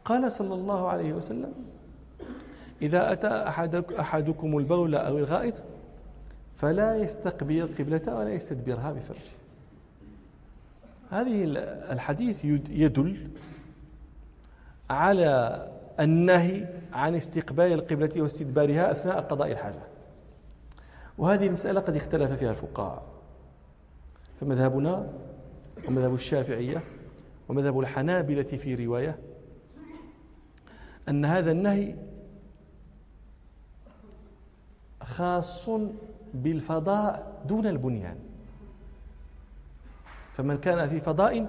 قال صلى الله عليه وسلم: إذا أتى أحدكم البول أو الغائط فلا يستقبل القبلة ولا يستدبرها بفرجه. هذه الحديث يدل على النهي عن استقبال القبلة واستدبارها أثناء قضاء الحاجة، وهذه المسألة قد اختلف فيها الفقهاء، فمذهبنا ومذهب الشافعية ومذهب الحنابلة في رواية أن هذا النهي خاص بالفضاء دون البنيان، فمن كان في فضاء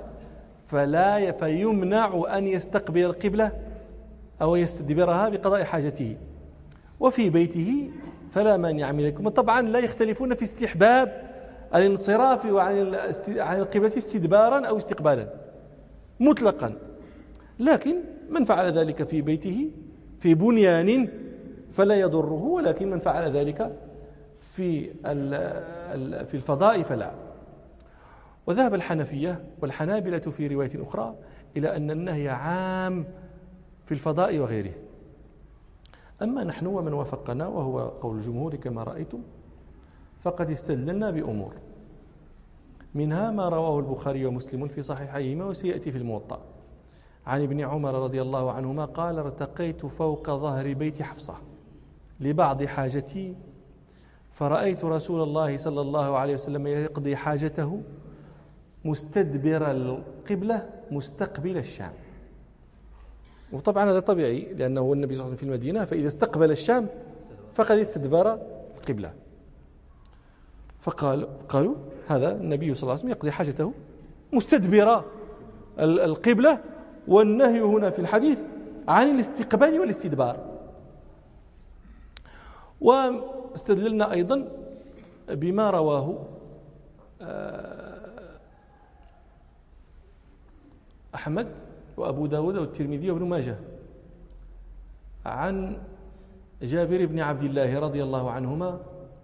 فيمنع أن يستقبل القبلة أو يستدبرها بقضاء حاجته، وفي بيته فلا مانع من ذلك. طبعا لا يختلفون في استحباب الانصراف عن القبلة استدبارا أو استقبالا مطلقا، لكن من فعل ذلك في بيته في بنيان فلا يضره، ولكن من فعل ذلك في الفضاء فلا. وذهب الحنفية والحنابلة في رواية أخرى إلى أن النهي عام في الفضاء وغيره. أما نحن ومن وافقنا وهو قول الجمهور كما رأيتم فقد استدللنا بأمور، منها ما رواه البخاري ومسلم في صحيحيهما وسيأتي في الموطأ عن ابن عمر رضي الله عنهما قال: ارتقيت فوق ظهر بيت حفصة لبعض حاجتي فرأيت رسول الله صلى الله عليه وسلم يقضي حاجته مستدبر القبلة مستقبل الشام. وطبعا هذا طبيعي لأنه هو النبي صلى الله عليه وسلم في المدينة، فإذا استقبل الشام فقد استدبر القبلة. فقالوا هذا النبي صلى الله عليه وسلم يقضي حاجته مستدبر القبلة، والنهي هنا في الحديث عن الاستقبال والاستدبار. واستدللنا أيضا بما رواه أحمد وأبو داود والترمذي وابن ماجه عن جابر بن عبد الله رضي الله عنهما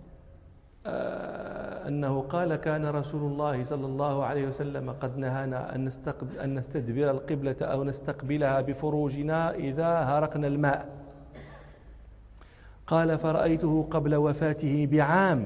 أنه قال: كان رسول الله صلى الله عليه وسلم قد نهانا أن نستدبر القبلة أو نستقبلها بفروجنا إذا هرقنا الماء. قال: فرأيته قبل وفاته بعام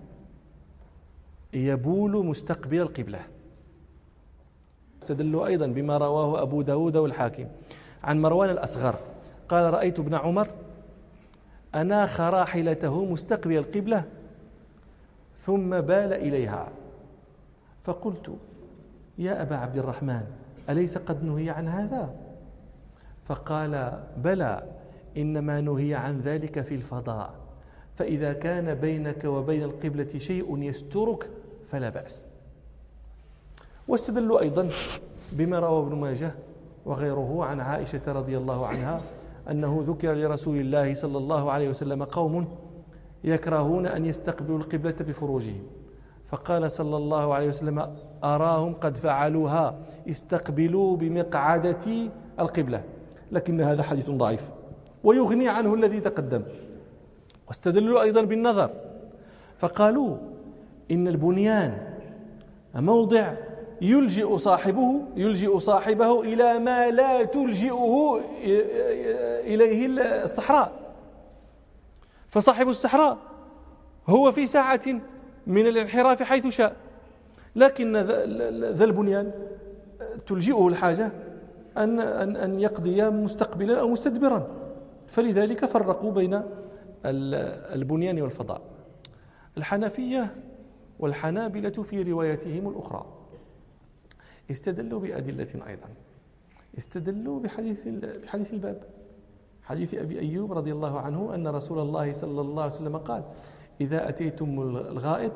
يبول مستقبل القبلة. استدلوا أيضا بما رواه أبو داود والحاكم عن مروان الأصغر قال: رأيت ابن عمر أناخ راحلته مستقبل القبلة ثم بال إليها، فقلت: يا أبا عبد الرحمن أليس قد نهي عن هذا؟ فقال: بلى، إنما نهي عن ذلك في الفضاء، فإذا كان بينك وبين القبلة شيء يسترك فلا بأس. واستدلوا أيضا بما روى ابن ماجه وغيره عن عائشة رضي الله عنها أنه ذكر لرسول الله صلى الله عليه وسلم قوم يكرهون أن يستقبلوا القبلة بفروجهم، فقال صلى الله عليه وسلم: أراهم قد فعلوها، استقبلوا بمقعدة القبلة. لكن هذا حديث ضعيف ويغني عنه الذي تقدم. واستدلوا أيضا بالنظر فقالوا: إن البنيان موضع يلجئ صاحبه إلى ما لا تلجئه إليه الصحراء، فصاحب الصحراء هو في ساعة من الانحراف حيث شاء، لكن ذا البنيان تلجئه الحاجة أن يقضي مستقبلا أو مستدبرا، فلذلك فرقوا بين البنيان والفضاء. الحنفية والحنابلة في روايتهم الأخرى استدلوا بأدلة أيضا، استدلوا بحديث الباب، حديث أبي أيوب رضي الله عنه أن رسول الله صلى الله عليه وسلم قال: إذا أتيتم الغائط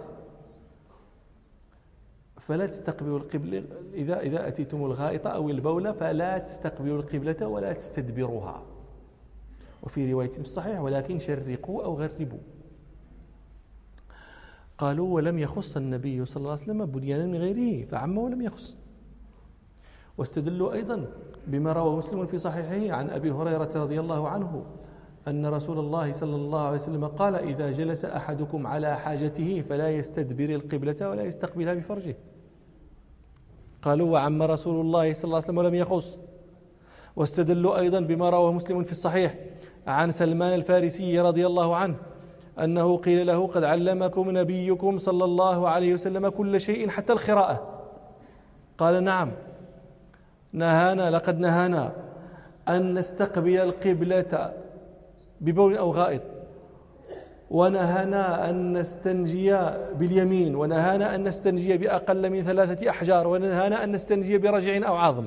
فلا تستقبلوا القبلة، إذا أتيتم الغائط أو البول فلا تستقبلوا القبلة ولا تستدبروها. وفي رواية صحيح: ولكن شرقوا أو غربوا. قالوا: ولم يخص النبي صلى الله عليه وسلم بنيانا من غيره، فعم ولم يخص. واستدلوا أيضا بما روى مسلم في صحيحه عن أبي هريرة رضي الله عنه أن رسول الله صلى الله عليه وسلم قال: إذا جلس أحدكم على حاجته فلا يستدبر القبلة ولا يستقبلها بفرجه. قالوا: وعم رسول الله صلى الله عليه وسلم ولم يخص. واستدلوا أيضا بما رواه مسلم في الصحيح عن سلمان الفارسي رضي الله عنه أنه قيل له: قد علمكم نبيكم صلى الله عليه وسلم كل شيء حتى القراءة. قال: نعم، لقد نهانا أن نستقبل القبلة ببول أو غائط، ونهانا أن نستنجي باليمين، ونهانا أن نستنجي بأقل من 3 أحجار، ونهانا أن نستنجي برجع أو عظم.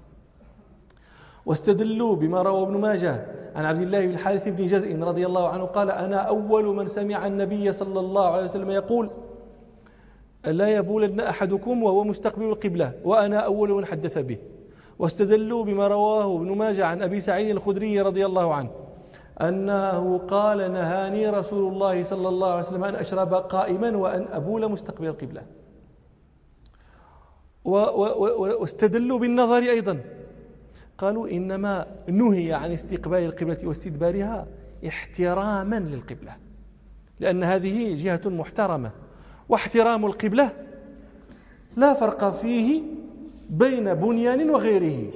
واستدلوا بما روى ابن ماجه عن عبد الله بن الحارث بن جزء رضي الله عنه قال: أنا أول من سمع النبي صلى الله عليه وسلم يقول: لا يبولن أحدكم وهو مستقبل القبلة، وأنا أول من حدث به. واستدلوا بما رواه ابن ماجه عن أبي سعيد الخدري رضي الله عنه أنه قال: نهاني رسول الله صلى الله عليه وسلم أن أشرب قائما وأن أبول مستقبل القبلة. واستدلوا بالنظر أيضا، قالوا: إنما نهي عن استقبال القبلة واستدبارها احتراما للقبلة، لأن هذه جهة محترمة، واحترام القبلة لا فرق فيه بين بنيان وغيره.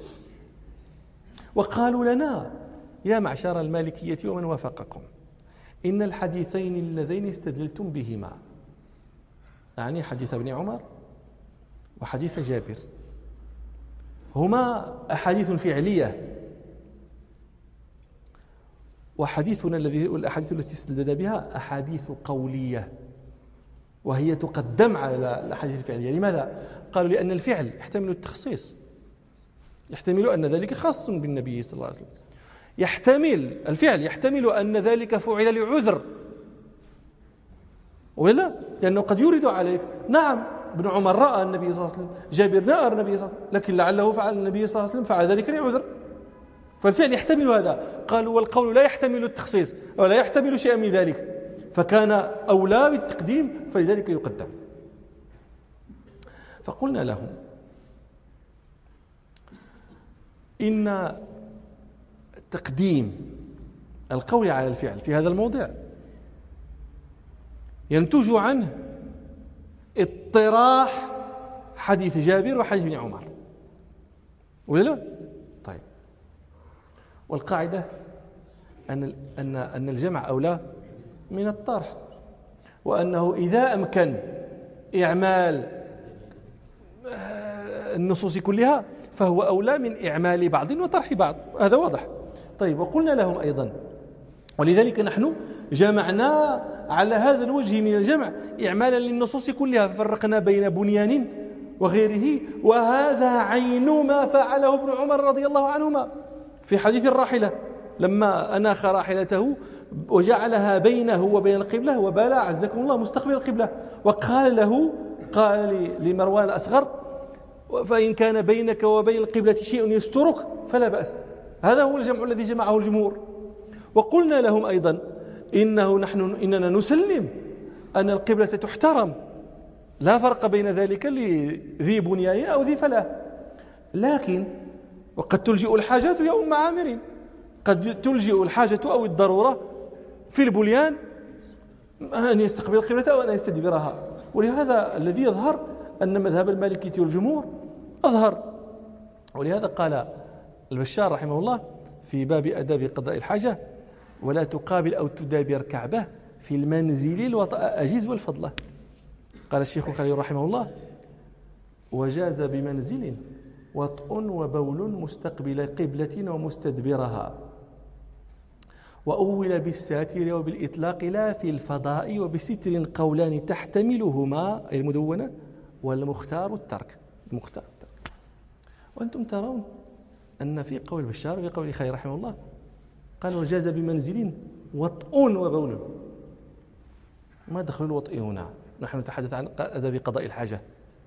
وقالوا لنا: يا معشر المالكية ومن وافقكم، إن الحديثين اللذين استدلتم بهما، يعني حديث ابن عمر وحديث جابر، هما أحاديث فعلية، وحديثنا الأحاديث التي استدل بها أحاديث قولية، وهي تقدم على الأحاديث الفعلية. لماذا؟ قالوا: لأن الفعل يحتمل التخصيص، يحتمل أن ذلك خاص بالنبي صلى الله عليه وسلم، الفعل يحتمل أن ذلك فعل لعذر، ولا لأنه قد يرد عليك: نعم، ابن عمر رأى النبي صلى الله عليه وسلم، جابر رأى النبي صلى الله عليه وسلم، لكن لعله فعل النبي صلى الله عليه وسلم فعل ذلك لعذر، فالفعل يحتمل هذا. قالوا: والقول لا يحتمل التخصيص ولا يحتمل شيئا من ذلك، فكان أولى بالتقديم، فلذلك يقدم. فقلنا لهم: إن تقديم القول على الفعل في هذا الموضع ينتج عنه اضطراح حديث جابر وحديث ابن عمر، ولا لا؟ طيب، والقاعدة أن الجمع أولى من الطرح، وأنه إذا أمكن إعمال النصوص كلها فهو أولى من إعمال بعض وطرح بعض، هذا واضح. طيب، وقلنا لهم أيضا، ولذلك نحن جمعنا على هذا الوجه من الجمع إعمالا للنصوص كلها، ففرقنا بين بنيان وغيره، وهذا عين ما فعله ابن عمر رضي الله عنهما في حديث الراحلة، لما أناخ راحلته وجعلها بينه وبين القبلة وبال عزكم الله مستقبل القبلة، قال لمروان الأصغر: فإن كان بينك وبين القبلة شيء يسترك فلا بأس. هذا هو الجمع الذي جمعه الجمهور. وقلنا لهم أيضا إننا نسلم أن القبلة تحترم، لا فرق بين ذلك لذي بنيان أو ذي فلاة، لكن وقد تلجئ الحاجات يا أم عامر، قد تلجئ الحاجة أو الضرورة في البنيان أن يستقبل القبلة أو أن يستدبرها. ولهذا الذي يظهر أن مذهب المالكية والجمهور أظهر، ولهذا قال البشار رحمه الله في باب أداب قضاء الحاجة: ولا تقابل أو تدابر كعبة في المنزل الوطأ أجيز والفضلة. قال الشيخ خليل رحمه الله: وجاز بمنزل وطء وبول مستقبل قبلة ومستدبرها، وأول بالساتر وبالإطلاق لا في الفضاء، وبستر قولان تحتملهما المدونة، والمختار الترك. وأنتم ترون أن في قول البشار وفي قول خليل رحمه الله قال: وجاز بمنزل وطء وبول. ما دخل الوطء هنا؟ نحن نتحدث عن أداب قضاء الحاجة.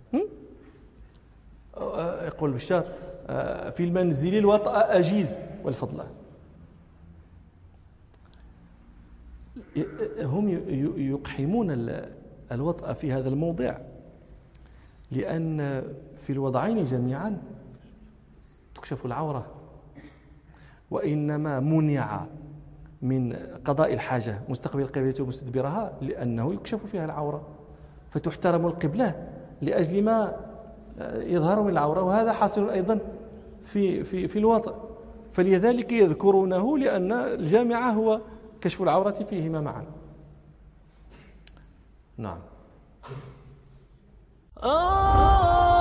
يقول البشار: في المنزل الوطأ أجيز والفضلة. هم يقحمون الوطأ في هذا الموضع لأن في الوضعين جميعا تكشف العورة، وإنما منع من قضاء الحاجة مستقبل القبلة ومستدبرها لأنه يكشف فيها العورة، فتحترم القبلة لأجل ما يظهر من العورة، وهذا حاصل أيضا في الوطء، فلذلك يذكرونه لأن الجامع هو كشف العورة فيهما معا. نعم.